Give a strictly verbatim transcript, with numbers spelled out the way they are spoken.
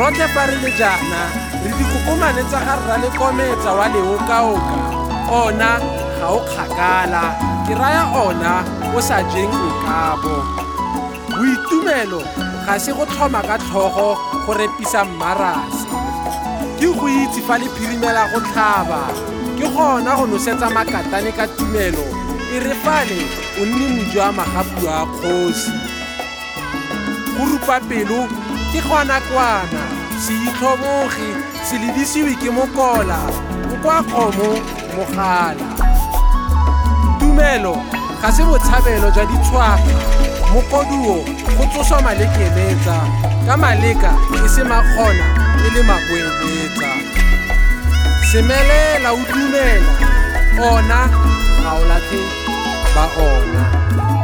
rotlhe fa re le jaana re dikokomane tsa ga rra le kometsa wa leokaoka ona ga o kgakala ke raya ona o sa jeng nkabo boitumelo ga se go tlhoma ka tlhogo go repisa mmarase ke go itse fa le phirimela go tlhaba ke gona go nosetsa makatane ka tumelo e re fale o nne mojo a magapu a kgosi go rupa pelo ke gona kwana se itlhoboge se ledisiwe ke mokola o kwa kgomo mogala tumelo ga se botshabelo jwa ditshwaga mokoduo go tsoswa malekeletsa ka maleka e se makgona e le maboeletsa semelela o dumela ona ga o latlhe ba ona